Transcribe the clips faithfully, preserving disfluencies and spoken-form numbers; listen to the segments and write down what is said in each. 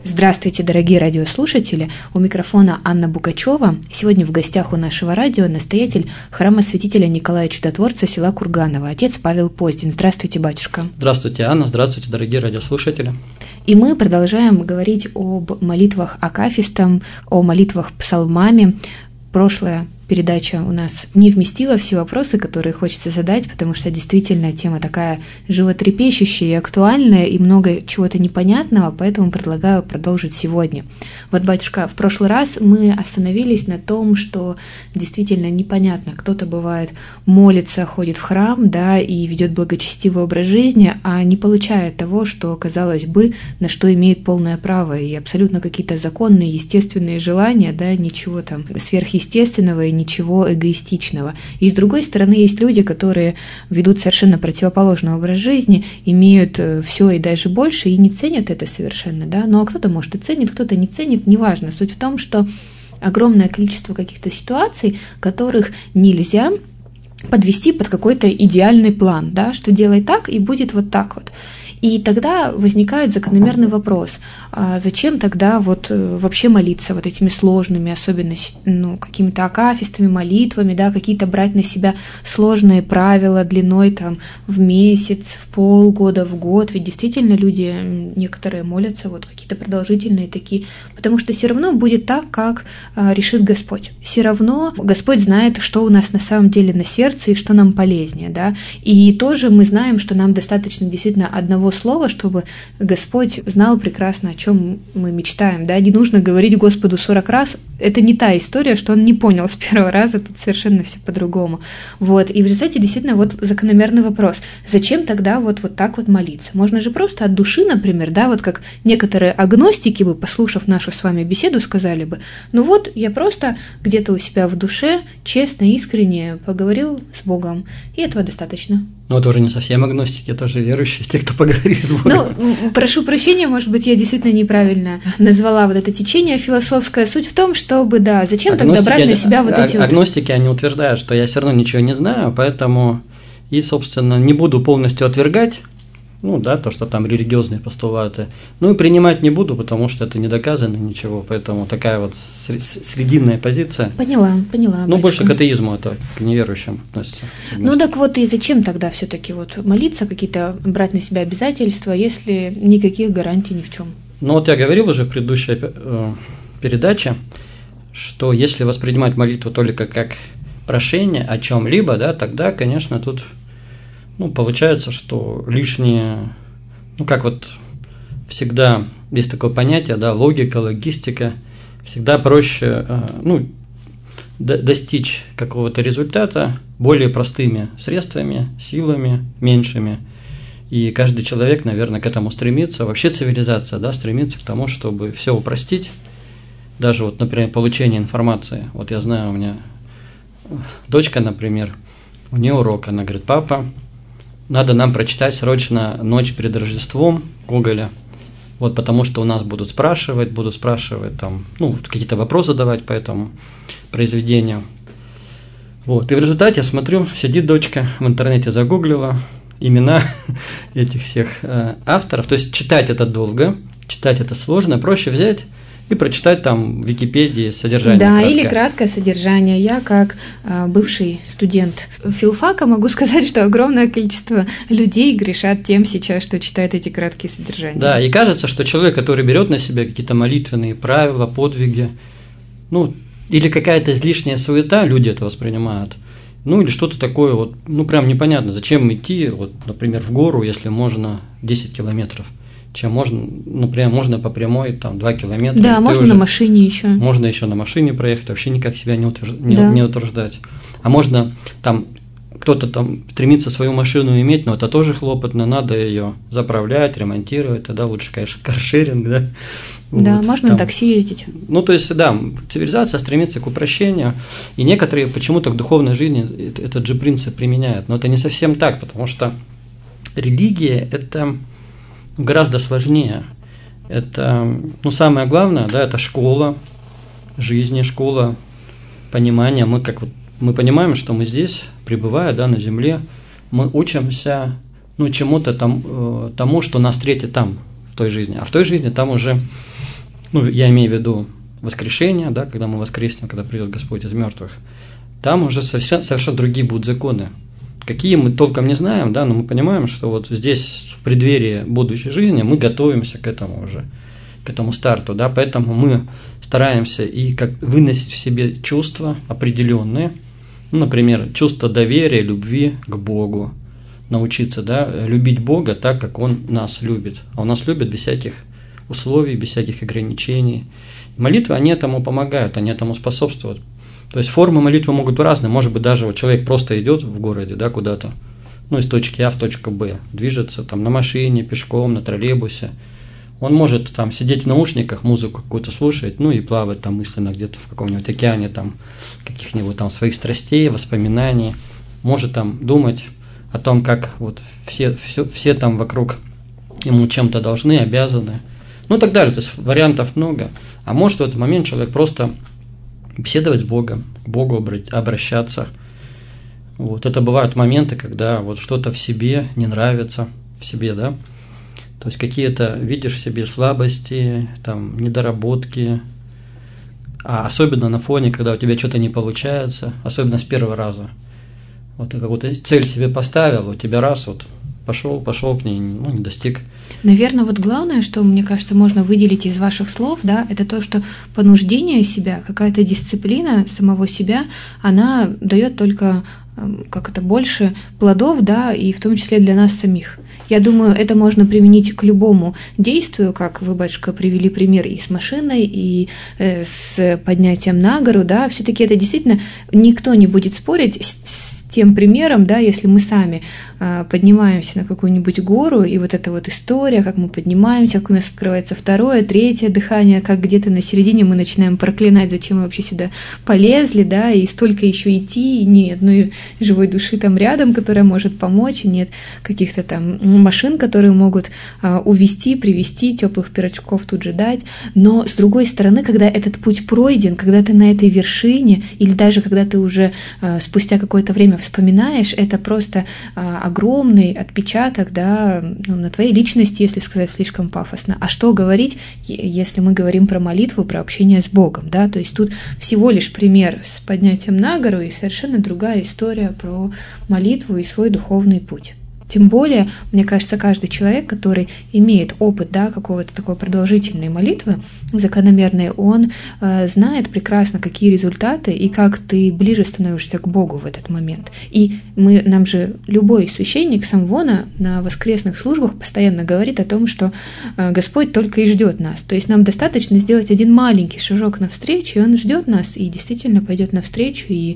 Здравствуйте, дорогие радиослушатели! У микрофона Анна Букачева. Сегодня в гостях у нашего радио настоятель храма святителя Николая Чудотворца села Курганово, отец Павел Поздин. Здравствуйте, батюшка! Здравствуйте, Анна! Здравствуйте, дорогие радиослушатели! И мы продолжаем говорить об молитвах акафистам, о молитвах псалмами. Прошлая передача у нас не вместила все вопросы, которые хочется задать, потому что действительно тема такая животрепещущая и актуальная, и много чего-то непонятного, поэтому предлагаю продолжить сегодня. Вот, батюшка, в прошлый раз мы остановились на том, что действительно непонятно, кто-то бывает молится, ходит в храм, да, и ведет благочестивый образ жизни, а не получает того, что, казалось бы, на что имеет полное право, и абсолютно какие-то законные, естественные желания, да, ничего там сверхъестественного и ничего эгоистичного. И с другой стороны, есть люди, которые ведут совершенно противоположный образ жизни, имеют все и даже больше, и не ценят это совершенно, да. Ну а кто-то, может, и ценит, кто-то не ценит, неважно. Суть в том, что огромное количество каких-то ситуаций, которых нельзя подвести под какой-то идеальный план, да, что делай так, и будет вот так вот. И тогда возникает закономерный вопрос, а зачем тогда вот вообще молиться вот этими сложными, особенно ну, какими-то акафистами, молитвами, да, какие-то брать на себя сложные правила длиной там в месяц, в полгода, в год, ведь действительно люди, некоторые молятся вот какие-то продолжительные такие, потому что все равно будет так, как решит Господь. Все равно Господь знает, что у нас на самом деле на сердце и что нам полезнее, да, и тоже мы знаем, что нам достаточно действительно одного слова, чтобы Господь знал прекрасно, о чем мы мечтаем. Да? Не нужно говорить Господу сорок раз. Это не та история, что он не понял с первого раза, тут совершенно все по-другому. Вот. И в результате действительно вот закономерный вопрос. Зачем тогда вот, вот так вот молиться? Можно же просто от души, например, да, вот как некоторые агностики бы, послушав нашу с вами беседу, сказали бы, ну вот, я просто где-то у себя в душе честно, искренне поговорил с Богом, и этого достаточно. Ну, это уже не совсем агностики, тоже верующие, те, кто поговорили с Богом. Ну, прошу прощения, может быть, я действительно неправильно назвала вот это течение философское. Суть в том, чтобы, да, зачем агностики, тогда брать на себя вот эти... Агностики, вот... они утверждают, что я все равно ничего не знаю, поэтому и, собственно, не буду полностью отвергать, ну, да, то, что там религиозные постулаты, ну, и принимать не буду, потому что это не доказано ничего, поэтому такая вот срединная позиция. Поняла, поняла. Ну, больше к атеизму, это к неверующим относится. Ну, так вот, и зачем тогда все-таки вот молиться, какие-то брать на себя обязательства, если никаких гарантий ни в чем? Ну, вот я говорил уже в предыдущей э, передаче, что если воспринимать молитву только как прошение о чем-либо, да, тогда, конечно, тут... Ну, получается, что лишнее, ну, как вот всегда есть такое понятие, да, логика, логистика, всегда проще, ну, достичь какого-то результата более простыми средствами, силами, меньшими. И каждый человек, наверное, к этому стремится. Вообще цивилизация, да, стремится к тому, чтобы все упростить. Даже вот, например, получение информации. Вот я знаю, у меня дочка, например, у нее урок, она говорит, папа, надо нам прочитать срочно «Ночь перед Рождеством» Гоголя, вот потому что у нас будут спрашивать, будут спрашивать там, ну, какие-то вопросы задавать по этому произведению. Вот, и в результате я смотрю, сидит дочка, в интернете загуглила имена этих всех э, авторов, то есть читать это долго, читать это сложно, проще взять и прочитать там в Википедии содержание. Да, краткое. Или краткое содержание. Я, как э, бывший студент филфака, могу сказать, что огромное количество людей грешат тем сейчас, что читают эти краткие содержания. Да, и кажется, что человек, который берет на себя какие-то молитвенные правила, подвиги, ну, или какая-то излишняя суета, люди это воспринимают, ну, или что-то такое, вот, ну, прям непонятно, зачем идти, вот, например, в гору, если можно десять километров. Чем можно, например, можно по прямой там два километра. Да, можно на машине еще. Можно еще на машине проехать, вообще никак себя не, утвержд... не, да. не утруждать. А можно там кто-то там стремится свою машину иметь, но это тоже хлопотно, надо ее заправлять, ремонтировать, тогда лучше, конечно, каршеринг, да. Да, вот, можно там. на такси ездить. Ну, то есть, да, цивилизация стремится к упрощению, и некоторые почему-то в духовной жизни этот же принцип применяют, но это не совсем так, потому что религия – это гораздо сложнее. Это, ну, самое главное, да, это школа жизни, школа понимания. Мы как вот мы понимаем, что мы здесь, пребывая, да, на земле, мы учимся, ну, чему-то там, тому, что нас встретит там, в той жизни. А в той жизни там уже ну, я имею в виду воскрешение, да, когда мы воскреснем, когда придет Господь из мертвых, там уже совершенно, совершенно другие будут законы. Какие мы толком не знаем, да, но мы понимаем, что вот здесь в преддверии будущей жизни мы готовимся к этому уже, к этому старту, да, поэтому мы стараемся и как выносить в себе чувства определенные, ну, например, чувство доверия, любви к Богу, научиться, да, любить Бога так, как Он нас любит, а Он нас любит без всяких условий, без всяких ограничений. И молитвы, они этому помогают, они этому способствуют. То есть формы молитвы могут быть разные, может быть, даже вот человек просто идет в городе, да, куда-то, ну, из точки А в точку Б, движется там на машине, пешком, на троллейбусе. Он может там сидеть в наушниках, музыку какую-то слушать, ну и плавать там мысленно где-то в каком-нибудь океане там каких-нибудь там своих страстей, воспоминаний. Может там думать о том, как вот все, все, все там вокруг ему чем-то должны, обязаны. Ну и так далее. То есть вариантов много. А может в этот момент человек просто беседовать с Богом, к Богу обращаться. Вот. Это бывают моменты, когда вот что-то в себе не нравится, в себе, да. То есть какие-то видишь в себе слабости, там, недоработки, а особенно на фоне, когда у тебя что-то не получается, особенно с первого раза. Вот ты какую-то цель себе поставил, у тебя раз вот пошел, пошел к ней, ну, не достиг. Наверное, вот главное, что, мне кажется, можно выделить из ваших слов, да, это то, что понуждение себя, какая-то дисциплина самого себя, она дает только как это больше плодов, да, и в том числе для нас самих. Я думаю, это можно применить к любому действию, как вы, батюшка, привели пример и с машиной, и э, с поднятием на гору, да, все-таки это действительно никто не будет спорить с, с тем примером, да, если мы сами э, поднимаемся на какую-нибудь гору, и вот эта вот история, как мы поднимаемся, как у нас открывается второе, третье дыхание, как где-то на середине мы начинаем проклинать, зачем мы вообще сюда полезли, да, и столько еще идти, и ни одной живой души там рядом, которая может помочь, и нет каких-то там машин, которые могут а, увезти, привезти, теплых пирожков тут же дать. Но с другой стороны, когда этот путь пройден, когда ты на этой вершине, или даже когда ты уже а, спустя какое-то время вспоминаешь, это просто а, огромный отпечаток, да, ну, на твоей личности, если сказать слишком пафосно. А что говорить, если мы говорим про молитву, про общение с Богом, да, то есть тут всего лишь пример с поднятием на гору и совершенно другая история про молитву и свой духовный путь. Тем более, мне кажется, каждый человек, который имеет опыт, да, какого-то такой продолжительной молитвы закономерной, он э, знает прекрасно, какие результаты и как ты ближе становишься к Богу в этот момент. И мы, нам же любой священник самвона на воскресных службах постоянно говорит о том, что э, Господь только и ждет нас. То есть нам достаточно сделать один маленький шажок навстречу, и Он ждет нас и действительно пойдет навстречу и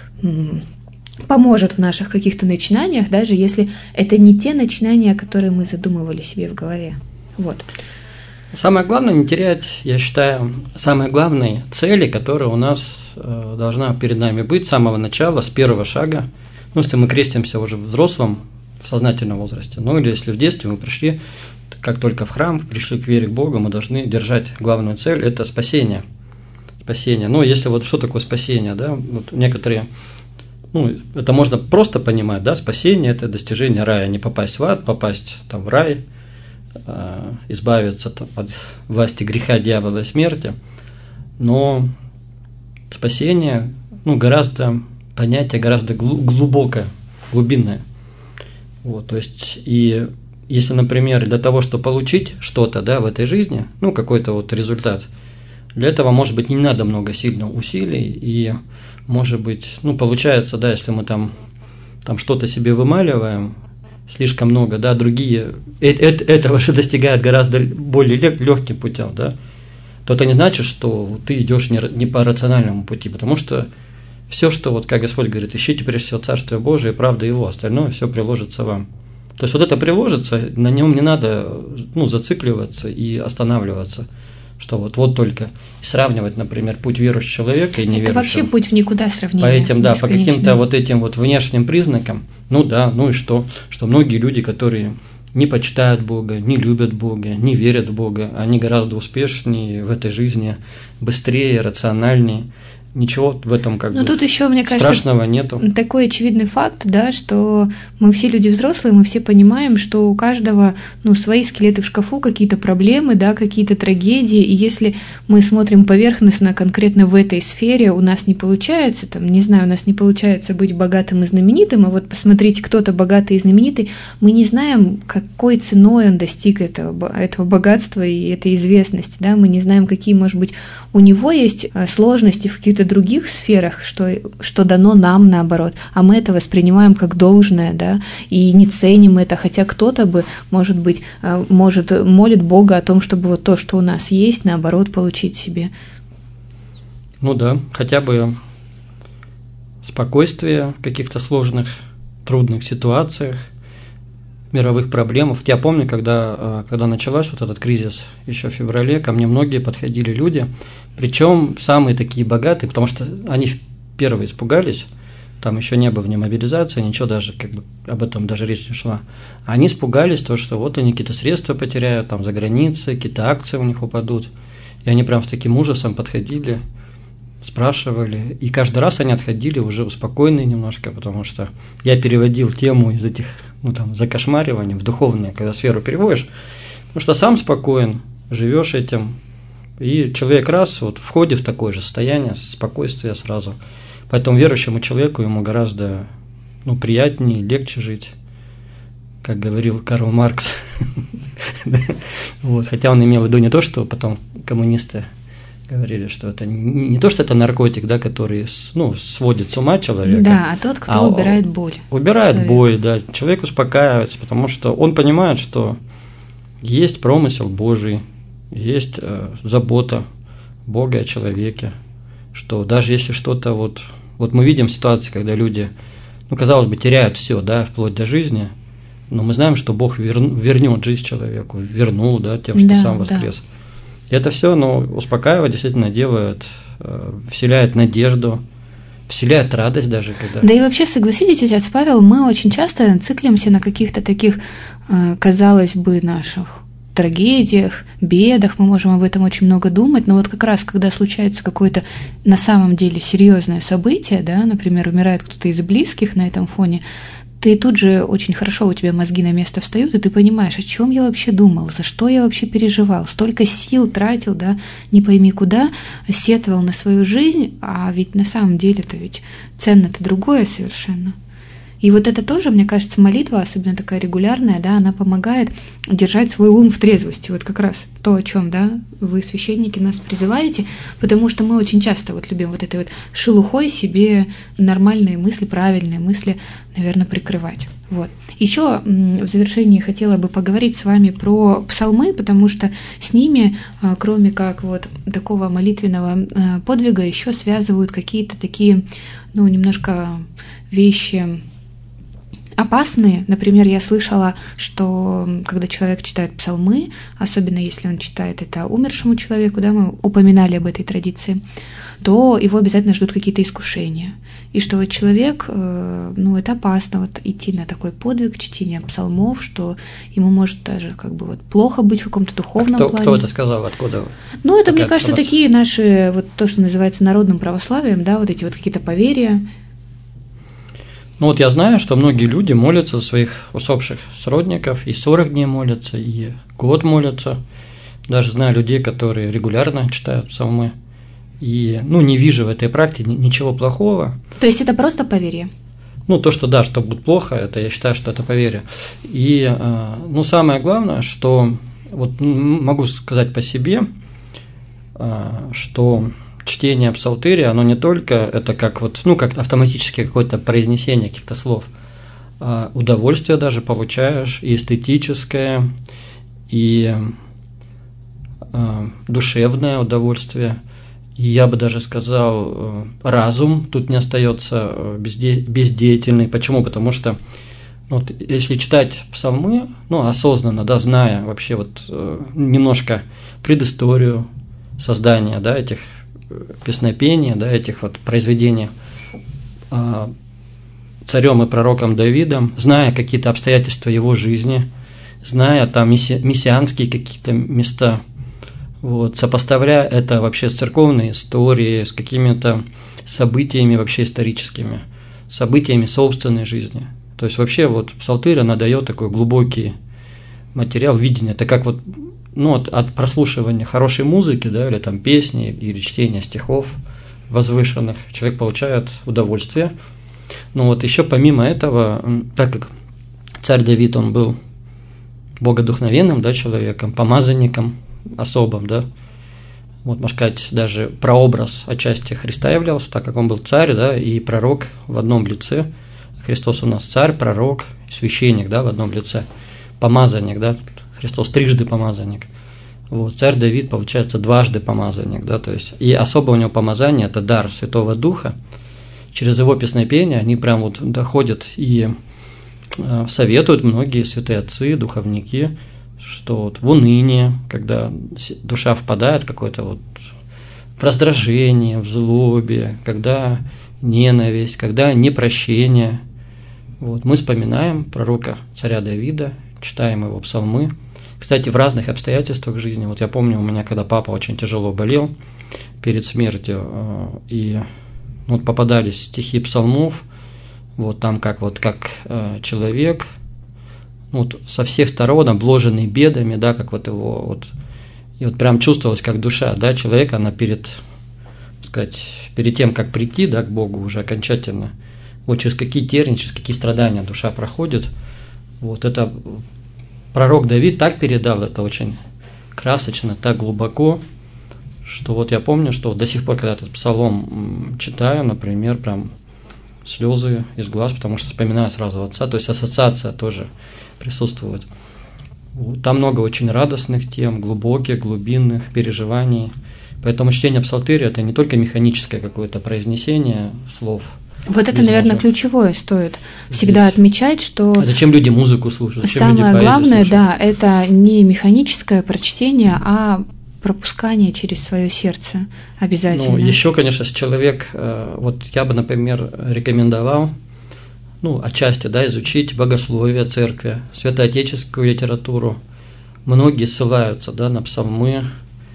м- поможет в наших каких-то начинаниях, даже если это не те начинания, которые мы задумывали себе в голове. Вот. Самое главное не терять, я считаю, самые главные цели, которые у нас э, должна перед нами быть с самого начала, с первого шага. Ну, если мы крестимся уже в взрослом, в сознательном возрасте, ну или если в детстве мы пришли, как только в храм, пришли к вере к Богу, мы должны держать главную цель – это спасение. Спасение. Ну, если вот что такое спасение, да, вот некоторые... Ну, это можно просто понимать, да, спасение – это достижение рая, не попасть в ад, попасть там в рай, э, избавиться там, от власти греха, дьявола и смерти. Но спасение, ну, гораздо, понятие гораздо глубокое, глубинное. Вот, то есть, и если, например, для того, чтобы получить что-то, да, в этой жизни, ну, какой-то вот результат, для этого, может быть, не надо много сильно усилий, и, может быть, ну, получается, да, если мы там, там что-то себе вымаливаем, слишком много, да, другие э- э- этого же достигают гораздо более легким путем, да, то это не значит, что ты идешь не, не по рациональному пути, потому что все, что, вот как Господь говорит, ищите прежде всего Царствие Божие и правда Его, остальное все приложится вам. То есть вот это приложится, на нем не надо, ну, зацикливаться и останавливаться. Что вот, вот только сравнивать, например, путь верующего человека и неверующего. Это вообще путь в никуда сравнения. По этим, да, по каким-то вот этим вот внешним признакам. Ну да, ну и что? Что многие люди, которые не почитают Бога, не любят Бога, не верят в Бога, они гораздо успешнее в этой жизни, быстрее, рациональнее, ничего в этом как Но бы тут еще, мне кажется, страшного нету. Такой очевидный факт, да, что мы все люди взрослые, мы все понимаем, что у каждого, ну, свои скелеты в шкафу, какие-то проблемы, да, какие-то трагедии, и если мы смотрим поверхностно конкретно в этой сфере, у нас не получается, там, не знаю, у нас не получается быть богатым и знаменитым, а вот посмотрите, кто-то богатый и знаменитый, мы не знаем, какой ценой он достиг этого, этого богатства и этой известности, да, мы не знаем, какие, может быть, у него есть сложности в каких-то других сферах, что, что дано нам наоборот, а мы это воспринимаем как должное, да, и не ценим это, хотя кто-то бы, может быть, может, молит Бога о том, чтобы вот то, что у нас есть, наоборот, получить себе. Ну да, хотя бы спокойствие в каких-то сложных, трудных ситуациях, мировых проблемах. Я помню, когда, когда началась вот этот кризис еще в феврале, ко мне многие подходили люди, причем самые такие богатые, потому что они первые испугались, там еще не было ни мобилизации, ничего даже, как бы об этом даже речь не шла. Они испугались то, что вот они какие-то средства потеряют, там за границей, какие-то акции у них упадут. И они прям с таким ужасом подходили, спрашивали, и каждый раз они отходили уже успокоенные немножко, потому что я переводил тему из этих, ну там, закошмариваний в духовную, когда сферу переводишь, потому что сам спокоен, живешь этим, и человек раз вот входит в такое же состояние, спокойствия сразу. Поэтому верующему человеку ему гораздо, ну, приятнее, легче жить, как говорил Карл Маркс. Вот, хотя он имел в виду не то, что потом коммунисты говорили, что это не то, что это наркотик, да, который, ну, сводит с ума человека. Да, а тот, кто а убирает боль. Убирает человек. боль, да. Человек успокаивается, потому что он понимает, что есть промысел Божий, есть э, забота Бога о человеке, что даже если что-то вот, вот мы видим ситуации, когда люди, ну, казалось бы, теряют все, да, вплоть до жизни, но мы знаем, что Бог вер, вернет жизнь человеку, вернул, да, тем, что да, сам воскрес. Да. И это все, ну, успокаивает, действительно делает, э, вселяет надежду, вселяет радость даже, когда… Да и вообще, согласитесь, отец Павел, мы очень часто циклимся на каких-то таких, э, казалось бы, наших трагедиях, бедах, мы можем об этом очень много думать, но вот как раз, когда случается какое-то на самом деле серьезное событие, да, например, умирает кто-то из близких на этом фоне, ты тут же очень хорошо, у тебя мозги на место встают, и ты понимаешь, о чем я вообще думал, за что я вообще переживал, столько сил тратил, да, не пойми куда, сетовал на свою жизнь, а ведь на самом деле-то ведь ценно-то другое совершенно. И вот это тоже, мне кажется, молитва, особенно такая регулярная, да, она помогает держать свой ум в трезвости. Вот как раз то, о чем, да, вы, священники, нас призываете, потому что мы очень часто вот любим вот этой вот шелухой себе нормальные мысли, правильные мысли, наверное, прикрывать. Вот. Еще в завершении хотела бы поговорить с вами про псалмы, потому что с ними, кроме как вот такого молитвенного подвига, еще связывают какие-то такие, ну, немножко вещи опасные. Например, я слышала, что когда человек читает псалмы, особенно если он читает это умершему человеку, да, мы упоминали об этой традиции, то его обязательно ждут какие-то искушения. И что вот человек, ну, это опасно вот идти на такой подвиг чтения псалмов, что ему может даже как бы вот плохо быть в каком-то духовном а кто, плане. Кто это сказал? Откуда? Ну, это, мне кажется, такие наши, вот то, что называется народным православием, да, вот эти вот какие-то поверья. Ну вот я знаю, что многие люди молятся за своих усопших сродников, и сорок дней молятся, и год молятся. Даже знаю людей, которые регулярно читают псалмы. И, ну, не вижу в этой практике ничего плохого. То есть это просто поверье? Ну, то, что да, что будет плохо, это я считаю, что это поверье. И, ну, самое главное, что, вот могу сказать по себе, что чтение псалтыря, оно не только это как вот, ну, как автоматически какое-то произнесение каких-то слов, а удовольствие даже получаешь, и эстетическое, и а, душевное удовольствие, и я бы даже сказал, разум тут не остается безде- бездеятельный. Почему? Потому что вот, если читать псалмы, ну, осознанно, да, зная вообще вот немножко предысторию создания, да, этих песнопения, да, этих вот произведений царем и пророком Давидом, зная какие-то обстоятельства его жизни, зная там мессианские какие-то места, вот, сопоставляя это вообще с церковной историей, с какими-то событиями вообще историческими, событиями собственной жизни. То есть вообще вот псалтырь, она дает такой глубокий материал видения. Это как вот, ну, от, от прослушивания хорошей музыки, да, или там песни, или чтения стихов возвышенных, человек получает удовольствие. Но вот еще помимо этого, так как царь Давид, он был богодухновенным, да, человеком, помазанником особым, да, вот, можно сказать, даже прообраз отчасти Христа являлся, так как он был царь, да, и пророк в одном лице. Христос у нас царь, пророк, священник, да, в одном лице, помазанник, да, Христос трижды помазанник. Вот, царь Давид, получается, дважды помазанник, да, то есть, и особо у него помазание – это дар Святого Духа. Через его песнопение они прям вот доходят и э, советуют многие святые отцы, духовники, что вот в уныние, когда душа впадает в какое-то вот в раздражение, в злобе, когда ненависть, когда непрощение, вот, мы вспоминаем пророка царя Давида, читаем его псалмы. Кстати, в разных обстоятельствах жизни, вот я помню, у меня, когда папа очень тяжело болел перед смертью, и вот попадались стихи псалмов, вот там как вот как человек, вот со всех сторон обложенный бедами, да, как вот его вот, и вот прям чувствовалось, как душа, да, человека, она перед, так сказать, перед тем, как прийти, да, к Богу уже окончательно, вот через какие тернии, через какие страдания душа проходит, вот это пророк Давид так передал это очень красочно, так глубоко, что вот я помню, что до сих пор, когда этот псалом читаю, например, прям слезы из глаз, потому что вспоминаю сразу отца, то есть ассоциация тоже присутствует. Там много очень радостных тем, глубоких, глубинных переживаний. Поэтому чтение псалтыря – это не только механическое какое-то произнесение слов. Вот это, наверное, ключевое стоит всегда Здесь. Отмечать, что… А зачем люди музыку слушают? Зачем самое люди главное, слушают? да, это не механическое прочтение, а пропускание через свое сердце обязательно. Ну, еще, конечно, если человек, вот я бы, например, рекомендовал, ну, отчасти, да, изучить богословие церкви, святоотеческую литературу. Многие ссылаются, да, на псалмы,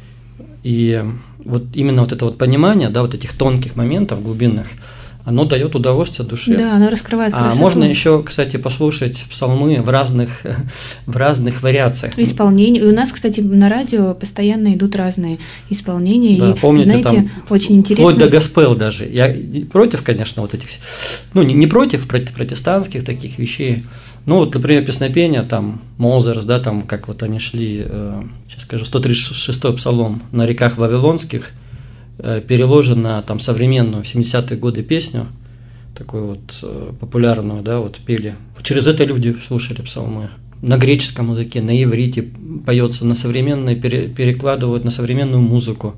и вот именно вот это вот понимание, да, вот этих тонких моментов глубинных, оно дает удовольствие душе. Да, оно раскрывает красоту. А можно еще, кстати, послушать псалмы в разных, в разных вариациях. Исполнение. И у нас, кстати, на радио постоянно идут разные исполнения. Да, и, помните, знаете, там очень интересно. Вплоть до госпел даже. Я против, конечно, вот этих, ну, не, не против протестантских таких вещей. Ну, вот, например, песнопения, там, Мозерс, да, там, как вот они шли, э, сейчас скажу, сто тридцать шестой псалом на реках Вавилонских, переложен на там современную в семидесятые годы песню, такую вот э, популярную, да, вот пели. Через это люди слушали псалмы. На греческом языке, на иврите поется, на современной, пере, перекладывают на современную музыку.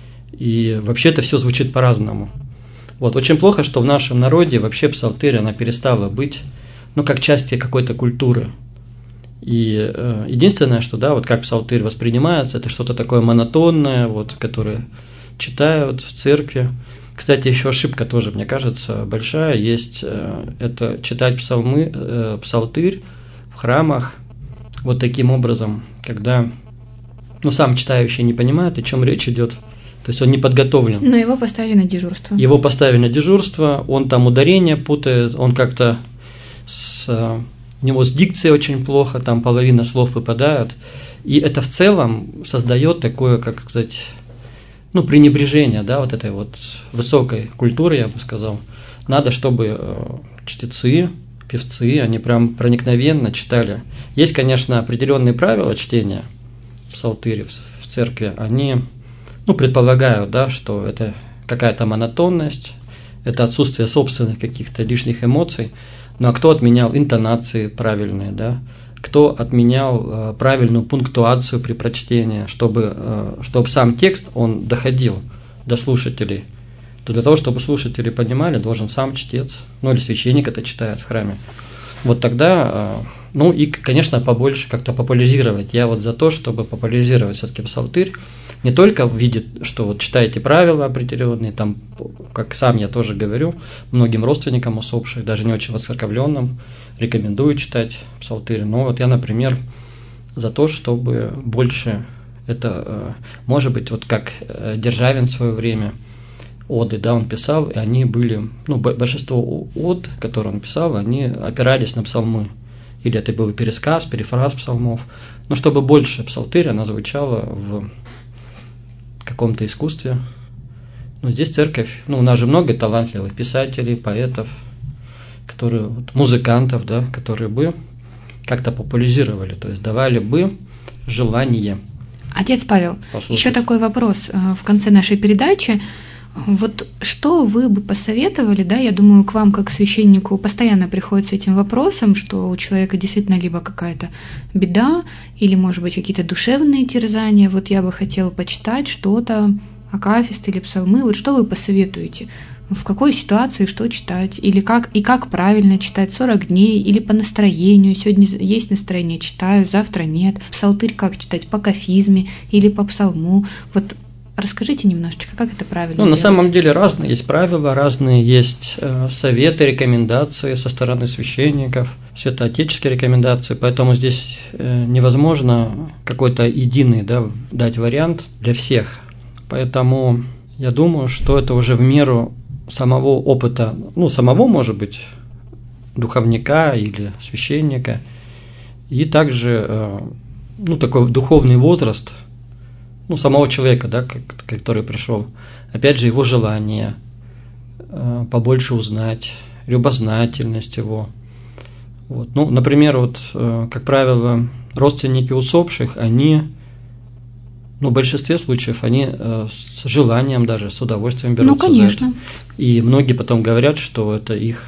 И вообще это все звучит по-разному. Вот, очень плохо, что в нашем народе вообще псалтырь, она перестала быть, ну, как частью какой-то культуры. И э, единственное, что, да, вот как псалтырь воспринимается, это что-то такое монотонное, вот, которое читают в церкви. Кстати, еще ошибка тоже, мне кажется, большая есть, это читать псалмы, псалтырь в храмах вот таким образом, когда, ну, сам читающий не понимает, о чем речь идет, то есть он не подготовлен. Но его поставили на дежурство. Его поставили на дежурство, он там ударение путает, он как-то с, у него с дикцией очень плохо, там половина слов выпадают, и это в целом создает такое, как сказать, ну, пренебрежение, да, вот этой вот высокой культуры, я бы сказал. Надо, чтобы э, чтецы, певцы, они прям проникновенно читали. Есть, конечно, определенные правила чтения псалтыря в, в церкви. Они, ну, предполагают, да, что это какая-то монотонность, это отсутствие собственных каких-то лишних эмоций. Ну, а кто отменял интонации правильные, да? Кто отменял э, правильную пунктуацию при прочтении, чтобы, э, чтобы сам текст, он доходил до слушателей. То для того, чтобы слушатели понимали, должен сам чтец, ну или священник это читает в храме. Вот тогда, э, ну и, конечно, побольше как-то популяризировать. Я вот за то, чтобы популяризировать все-таки псалтырь, не только в виде, что вот читаете правила определенные, там, как сам я тоже говорю, многим родственникам усопших, даже не очень воцерковленным, рекомендую читать псалтырь. Но вот я, например, за то, чтобы больше Это может быть вот как Державин в свое время, оды, да, он писал, и они были, ну, большинство од, которые он писал, они опирались на псалмы. Или это был пересказ, перефраз псалмов. Но чтобы больше псалтырь, она звучала в каком-то искусстве. Но здесь церковь, ну, у нас же много талантливых писателей, поэтов, которые, вот, музыкантов, да, которые бы как-то популяризировали, то есть давали бы желание. Отец Павел, послушать. Еще такой вопрос в конце нашей передачи. Вот что вы бы посоветовали, да, я думаю, к вам, как к священнику, постоянно приходит с этим вопросом, что у человека действительно либо какая-то беда, или, может быть, какие-то душевные терзания. Вот я бы хотела почитать что-то, акафист или псалмы. Вот что вы посоветуете? В какой ситуации что читать? Или как, и как правильно читать? сорок дней или по настроению? Сегодня есть настроение, читаю, завтра нет. Псалтырь как читать? По кафизме или по псалму? Вот расскажите немножечко, как это правильно Ну, делать? на самом деле разные есть правила, разные есть э, советы, рекомендации со стороны священников, святоотеческие рекомендации, поэтому здесь э, невозможно какой-то единый, да, дать вариант для всех. Поэтому я думаю, что это уже в меру самого опыта, ну, самого, может быть, духовника или священника, и также, э, ну, такой духовный возраст, ну, самого человека, да, который пришел, опять же, его желание э, побольше узнать, любознательность его. Вот. Ну, например, вот, э, как правило, родственники усопших, они, ну, в большинстве случаев, они э, с желанием даже, с удовольствием берутся ну, конечно. за это. И многие потом говорят, что это их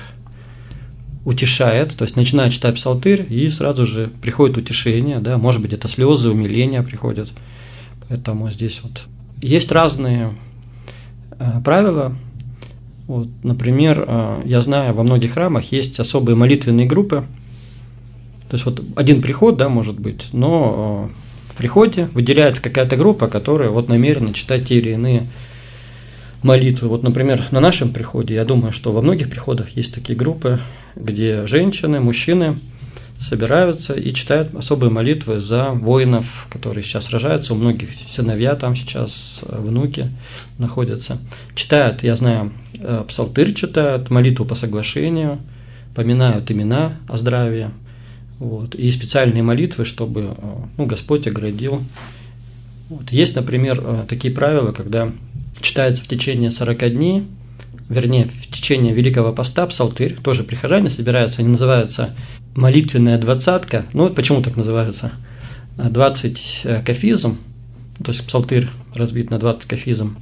утешает, то есть начинают читать псалтырь, и сразу же приходит утешение, да, может быть, это слезы, умиления приходят. Поэтому здесь вот есть разные э, правила. Вот, например, э, я знаю, во многих храмах есть особые молитвенные группы. То есть вот один приход, да, может быть, но э, в приходе выделяется какая-то группа, которая вот намерена читать те или иные молитвы. Вот, например, на нашем приходе, я думаю, что во многих приходах есть такие группы, где женщины, мужчины собираются и читают особые молитвы за воинов, которые сейчас сражаются. У многих сыновья там сейчас, внуки находятся. Читают, я знаю, псалтырь читают, молитву по соглашению, поминают имена о здравии. Вот, и специальные молитвы, чтобы, ну, Господь оградил. Вот. Есть, например, такие правила, когда читается в течение сорока дней, вернее, в течение Великого Поста псалтырь, тоже прихожане собираются, они называются молитвенная двадцатка, ну, почему так называются, двадцать кафизм, то есть псалтырь разбит на двадцать кафизм,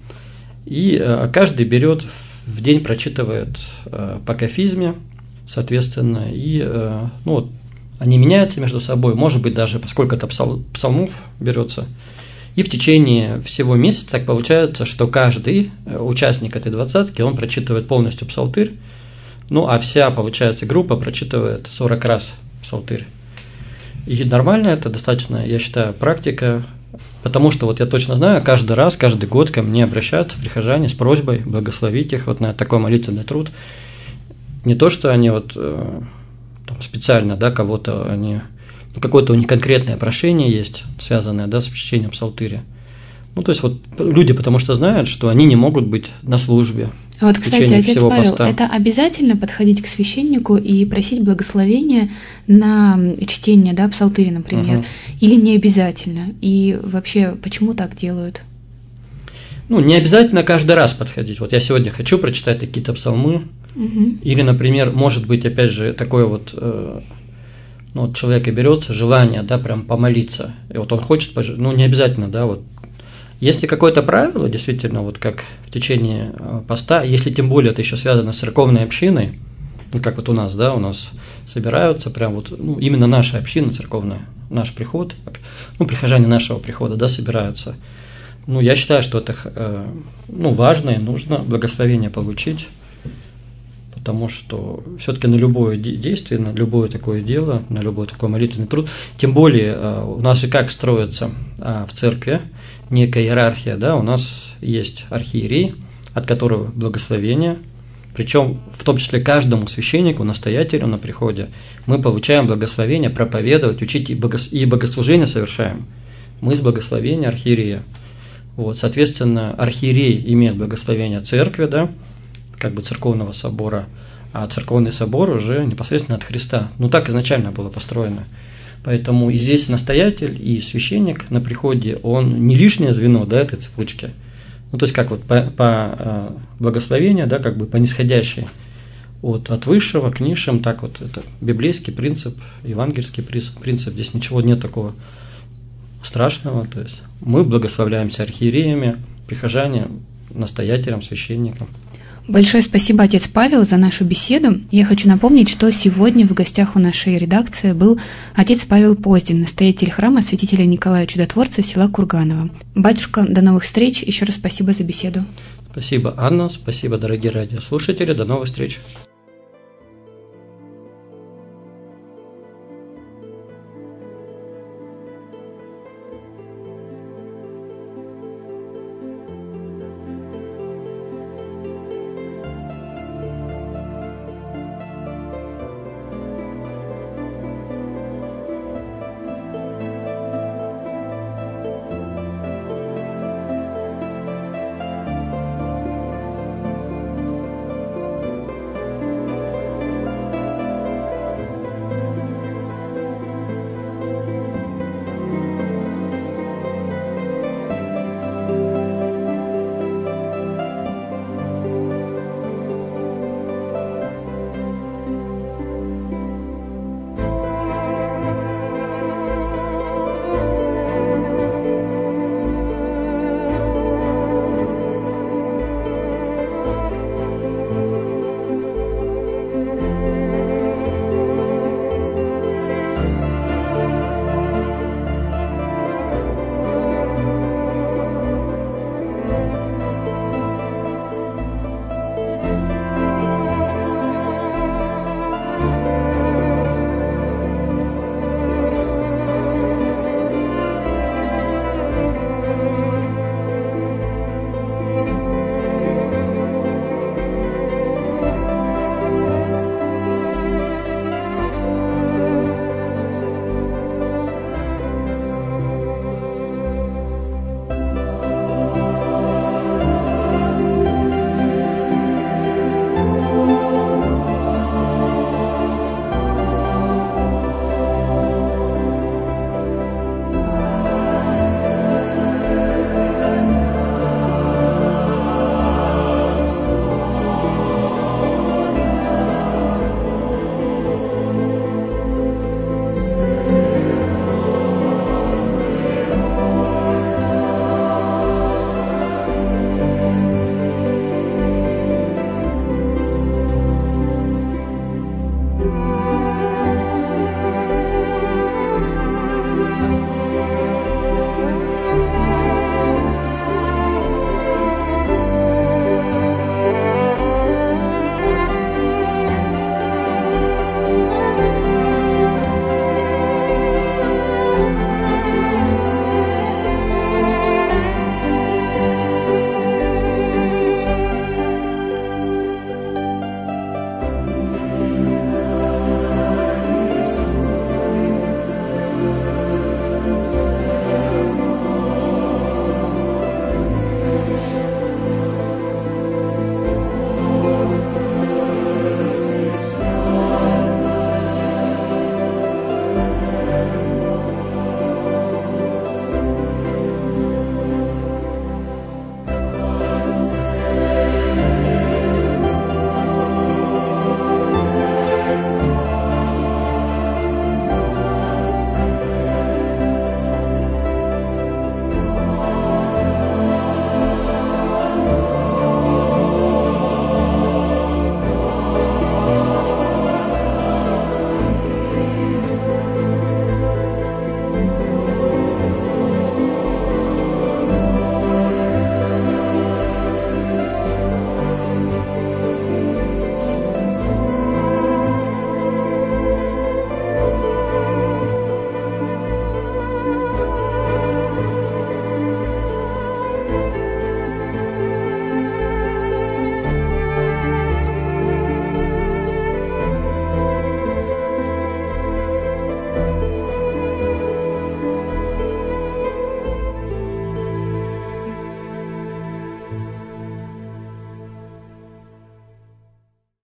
и каждый берет в день, прочитывает по кафизме, соответственно, и, ну, вот, они меняются между собой, может быть, даже поскольку-то псал, псалмов берется. И в течение всего месяца так получается, что каждый участник этой двадцатки, он прочитывает полностью псалтырь, ну, а вся, получается, группа прочитывает сорок раз псалтырь. И нормально это достаточно, я считаю, практика, потому что вот я точно знаю, каждый раз, каждый год ко мне обращаются прихожане с просьбой благословить их вот на такой молитвенный труд. Не то, что они вот там, специально, да, кого-то они, какое-то у них конкретное прошение есть, связанное, да, с чтением псалтыря. Ну, то есть вот люди потому что знают, что они не могут быть на службе. Вот, кстати, отец Павел, поста. Это обязательно подходить к священнику и просить благословения на чтение, да, псалтыря, например, угу. Или не обязательно? И вообще, почему так делают? Ну, не обязательно каждый раз подходить. Вот я сегодня хочу прочитать какие-то псалмы, угу. Или, например, может быть, опять же, такое вот, э, ну, вот человека берется желание, да, прям помолиться, и вот он хочет, ну, не обязательно, да, вот. Если какое-то правило, действительно, вот как в течение поста, если тем более это еще связано с церковной общиной, ну, как вот у нас, да, у нас собираются прям вот, ну, именно наша община церковная, наш приход, ну, прихожане нашего прихода, да, собираются. Ну, я считаю, что это, ну, важно и нужно благословение получить, потому что все-таки на любое действие, на любое такое дело, на любой такой молитвенный труд, тем более у нас же как строится в церкви некая иерархия, да, у нас есть архиерей, от которого благословение, причем в том числе каждому священнику, настоятелю на приходе мы получаем благословение проповедовать, учить и богослужение совершаем. мы с благословения архиерея. Вот, соответственно, архиерей имеет благословение церкви, да, как бы церковного собора, а церковный собор уже непосредственно от Христа. Ну, так изначально было построено. Поэтому и здесь настоятель, и священник на приходе, он не лишнее звено, да, этой цепочки. Ну, то есть, как вот по, по благословению, да, как бы по нисходящей. Вот, от высшего к низшим, так вот, это библейский принцип, евангельский принцип, здесь ничего нет такого страшного, то есть мы благословляемся архиереями, прихожане, настоятелем, священником. Большое спасибо, отец Павел, за нашу беседу. Я хочу напомнить, что сегодня в гостях у нашей редакции был отец Павел Поздин, настоятель храма святителя Николая Чудотворца села Курганово. Батюшка, до новых встреч, еще раз спасибо за беседу. Спасибо, Анна, спасибо, дорогие радиослушатели, до новых встреч.